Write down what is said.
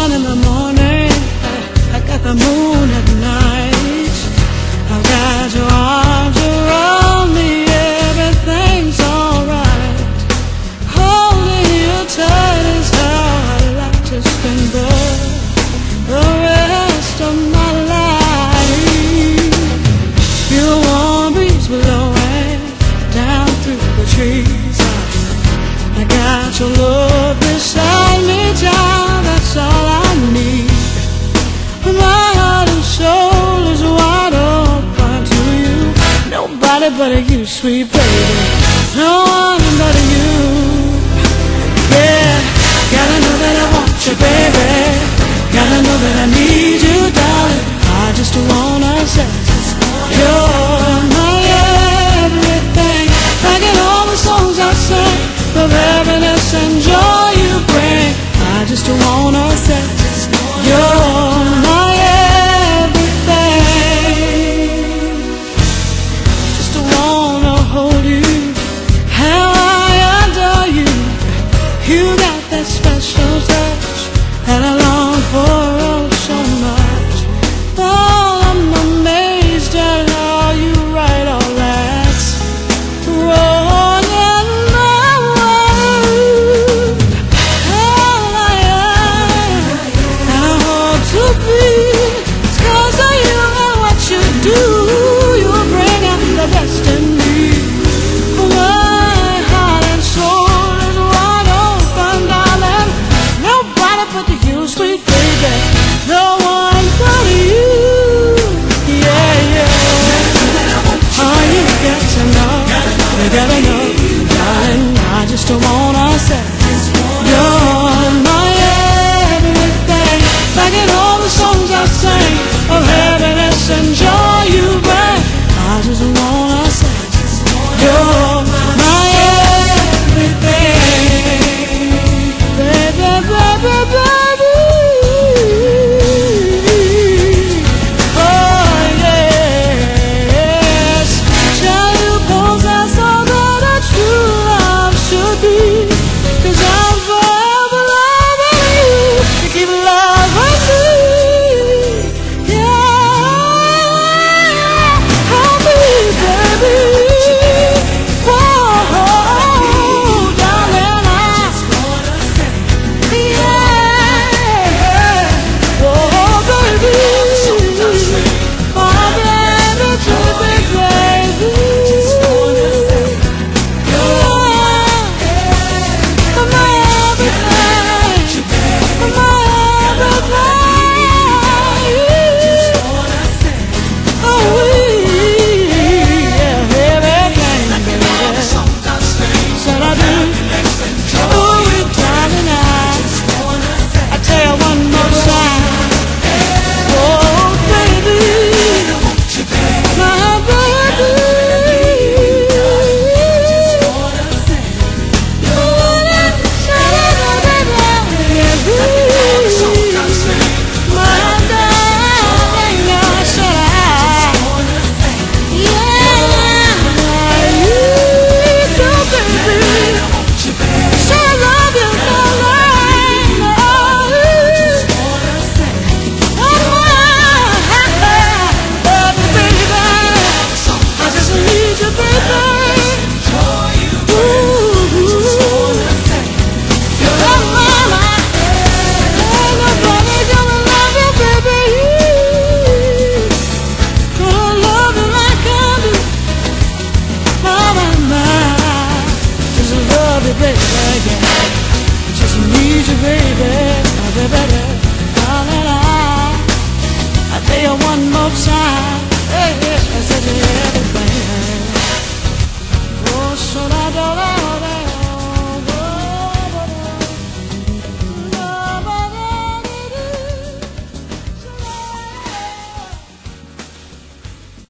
sun in the morning, I got the moon at night. I've got your arms around me, everything's alright. Holding you tight is how I like to spend the rest of my life. Feel the warm breeze blowing down through the trees. I got your love beside me, child, that's all I need. My heart and soul is wide open to you. Nobody but you, sweet baby, no one but you. Yeah, gotta know that I want you, baby. Gotta know that I need you, darling. I just wanna say you're my everything. Like in all the songs I sing, the happiness and joy you bring, I just wanna say you're my everything. Just wanna hold you, how I adore you. You got that special touch that I long for oh so much. Oh, I'm amazed at how you write all that's wrong in my world. All I am, and I hope to be, it's 'cause of you and what you do. You bring out the best in me. My heart and soul is wide open, darling. Nobody but you, sweet baby, no one but you. Yeah, yeah. Oh, you got to know, you gotta know, darling. I just wanna say you're my everything. Like in all the songs I sing of happiness and joy you bring, I just wanna say you're my everything. Baby, baby, baby. Oh, yes. Shall you possess all that a true love should be? 'Cause I'm forever loving you. You keep loving me. Yeah. Help me, baby. Whoa, darling, yeah. Oh, baby. My baby, baby, just need you, baby, baby, darling. I tell you one more time, hey, I said everything.